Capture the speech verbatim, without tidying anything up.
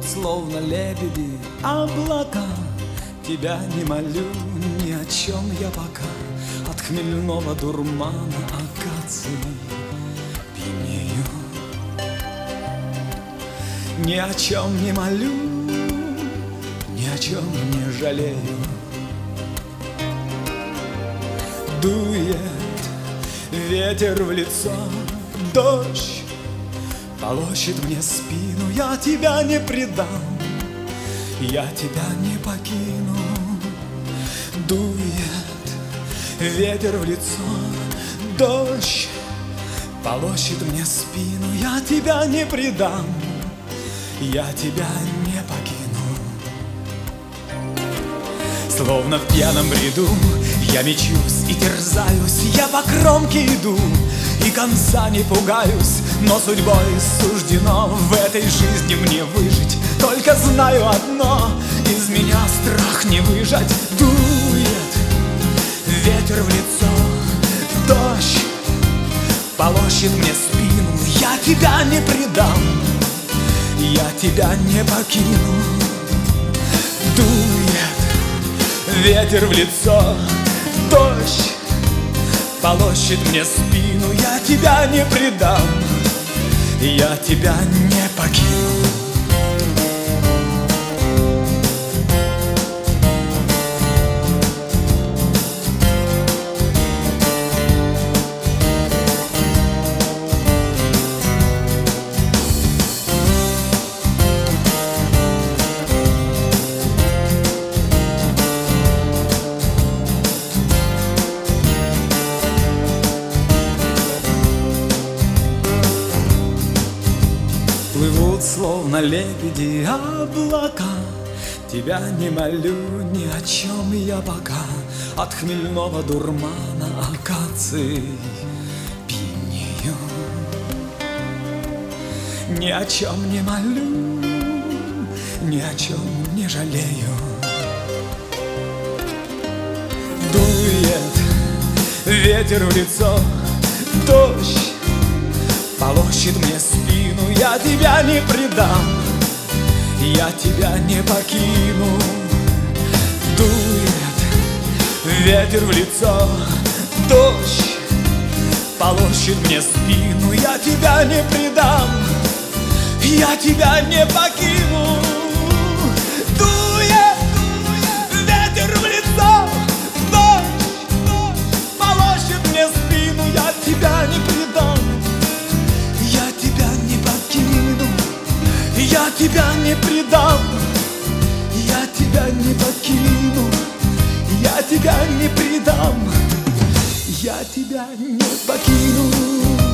словно лебеди облака. Тебя не молю ни о чем я пока, от хмельного дурмана акации пьянею. Ни о чем не молю, ни о чем не жалею. Дует ветер в лицо, дождь полощет мне спину. Я тебя не предам, я тебя не покину. Дует ветер в лицо, дождь полощет мне спину. Я тебя не предам, я тебя не покину. Словно в пьяном бреду я мечусь и терзаюсь, я по кромке иду и конца не пугаюсь. Но судьбой суждено в этой жизни мне выжить. Только знаю одно, из меня страх не выжать. Дует ветер в лицо, дождь полощет мне спину. Я тебя не предам, я тебя не покину. Дует ветер в лицо, дождь полощет мне спину. Я тебя не предам, я тебя не покину. Плывут словно лебеди облака. Тебя не молю ни о чем я пока, от хмельного дурмана акации пьянею. Ни о чем не молю, ни о чем не жалею. Дует ветер в лицо, дождь полощет мне спину. Я тебя не предам, я тебя не покину. Дует ветер в лицо, дождь полощет мне спину. Я тебя не предам, я тебя не покину. Дует ветер в лицо, дождь полощет мне спину. Я тебя не предам, я тебя не покину. Я тебя не предам, я тебя не покину. Я тебя не предам, я тебя не покину.